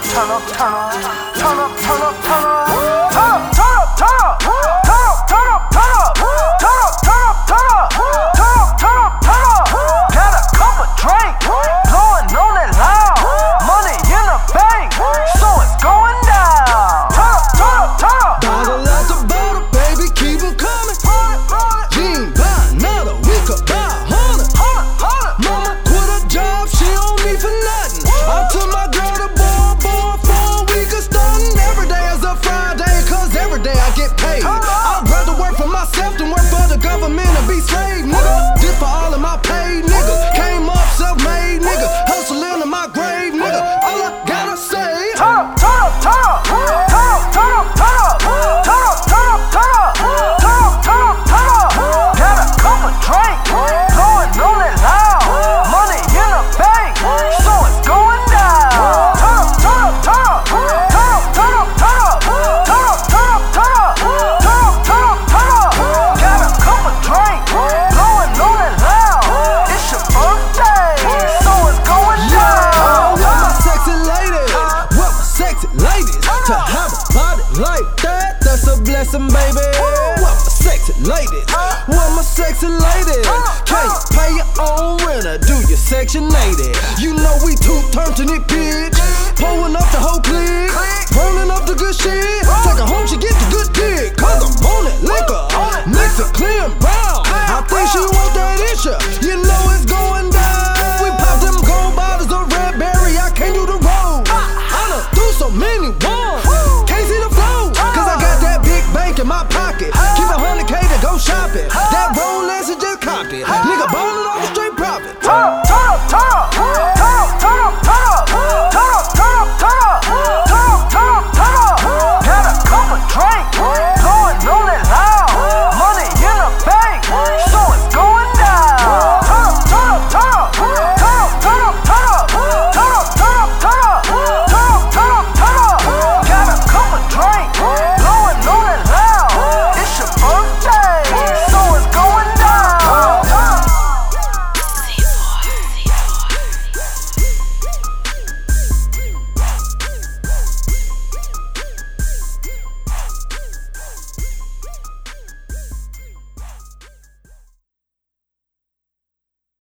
turn up, turn up, turn up, turn up, turn up, turn up, turn up, turn up, turn up, turn up, turn up, turn up, turn up, turn up, turn up, turn up, turn up. Got a cup of drink, blowing on it loud. Money in the bank, so it's going down. Turn up, turn up, turn up. Bottle after bottle, baby, keep 'em coming. You ain't buy another, we could buy 100. Mama quit her job, she don't need for nothing. I took my girl to board for a week of stunting. Every day is a Friday, cause every day I get paid. I'd rather work for myself than work for the government and be slave, nigga. This for all of my paid niggas. Came up self-made, nigga. Hustling in my grave, nigga. All I gotta say, turn up, turn up, turn up, turn up, turn up, turn up, turn up, turn up, turn up, turn up, turn up, turn up. Got a cup of drink, blowing on it loud. Money in the bank, so it's going down. Turn up, turn up, turn up, turn up, turn up, turn up, turn up, turn up, turn up, turn up, turn up, turn up. Got a cup of drink, blowing on it loud. It's your birthday, so it's going down. what my sexy ladies, what my sexy ladies. To have a body like that, that's a blessing, baby. What my sexy ladies, what my sexy ladies. Can't pay your own rent or do your section 80. You know we two-turn to this bitch. Pulling up the whole clique, rolling up the good shit. Take her home, she get the good dick. Cause I'm on that liquor, mix it clear and brown. I think she want that issue, you know it's going down. We pop them gold bottles of red berry, I can't do the road. I done threw so many ones, can't see the flow. Cause I got that big bank in my pocket, keep 100K to go shopping. That Rolex is just copied.